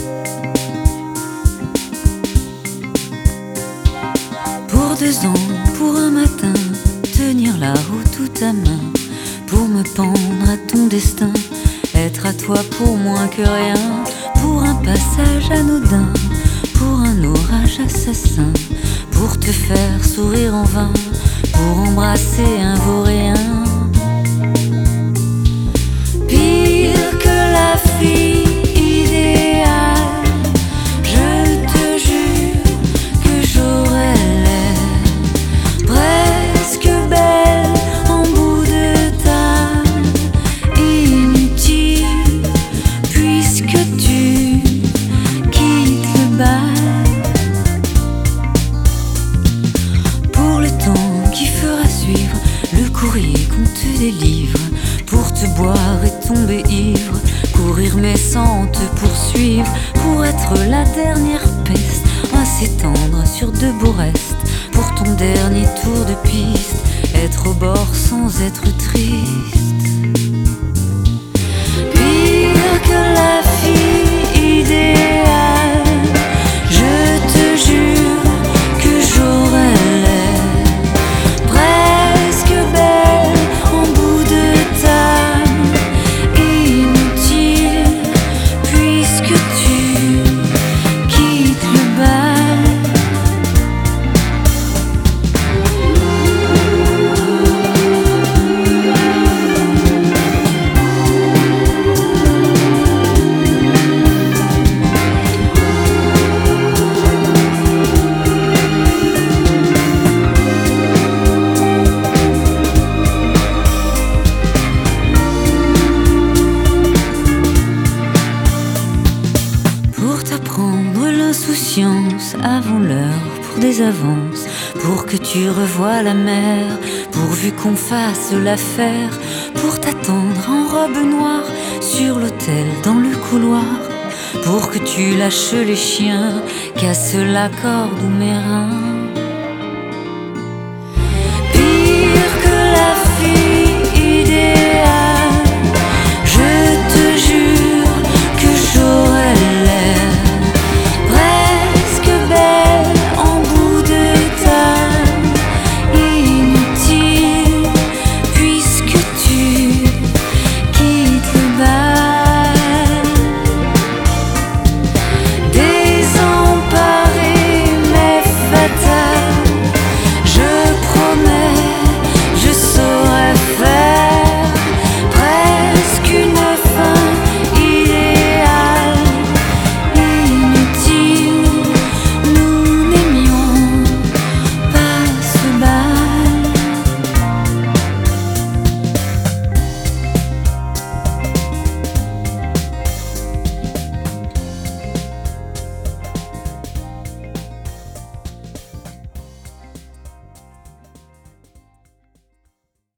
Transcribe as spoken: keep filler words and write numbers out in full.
Pour deux ans, pour un matin, tenir la route toute à main, pour me pendre à ton destin, être à toi pour moins que rien, pour un passage anodin, pour un orage assassin, pour te faire sourire en vain, pour embrasser un vaurien. Pire que la fille idéale, je te jure que j'aurais l'air presque belle en bout de table, inutile puisque tu quittes le bal. Pour le temps qui fera suivre le courrier qu'on te délivre, pour te boire et tomber ivre, courir mais sans te poursuivre, pour être la dernière peste à s'étendre sur de beaux restes, pour ton dernier tour de piste, être au bord sans être triste. Pire que la fille idéale, je te jure que j'aurais l'air presque belle en bout de table, inutile puisque tu quittes le bal. Pour t'apprendre l'insouciance avant l'heure, pour des avances, pour que tu revoies la mer, pourvu qu'on fasse l'affaire, pour t'attendre en robe noire sur l'autel dans le couloir, pour que tu lâches les chiens, casses la corde ou mes reins.